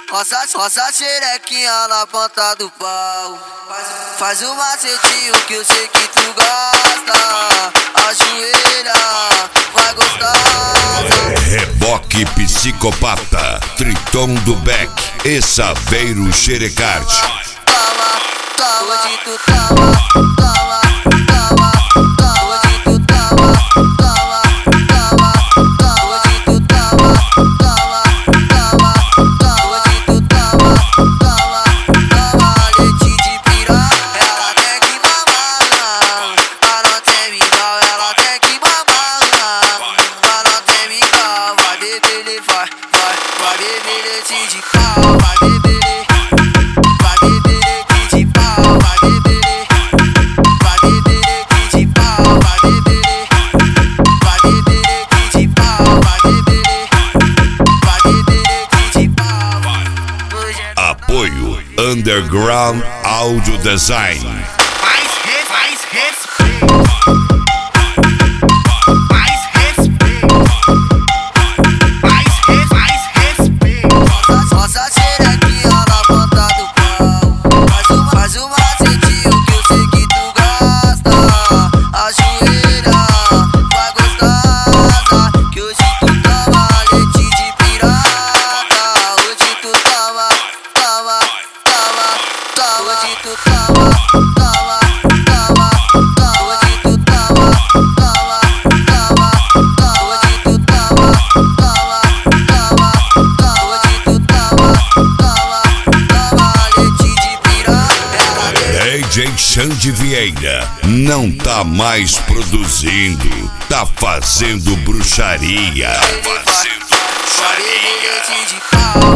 Roça xerequinha na ponta do pau. Faz o macetinho que eu sei que tu gosta. Ajoelha, vai gostosa. Reboque Psicopata, Triton do Beck e Saveiro Xerecarte. Toma, toma, hoje tu toma, toma, toma, toma, hoje tu toma, toma, toma, toma, hoje tu toma, toma, toma, toma, hoje tu toma, toma, toma, leite de piroca, ela tem que mamar, pra não ter mingau, ela tem que mamar, pra não ter mingau, vai beber, vai beber leite de pau, vai beber. Apoio Underground Audio Design. Mais respeito. Mais respeito. Mais respeito. Roça xerequinha na ponta do pau. Faz o macetinho que eu sei que tu gosta. Ajoelha, vai gostosa. Que hoje tu toma leite de piroca. Hoje tu toma, toma, toma, toma. Hoje tu toma, toma, toma, toma. Hoje tu toma, toma, toma, toma. Hoje tu toma, toma, toma, toma. Hoje tu toma, toma, toma leite de piroca. DJ Xande Vieira não tá mais produzindo, tá fazendo bruxaria. Vai beber leite de pau.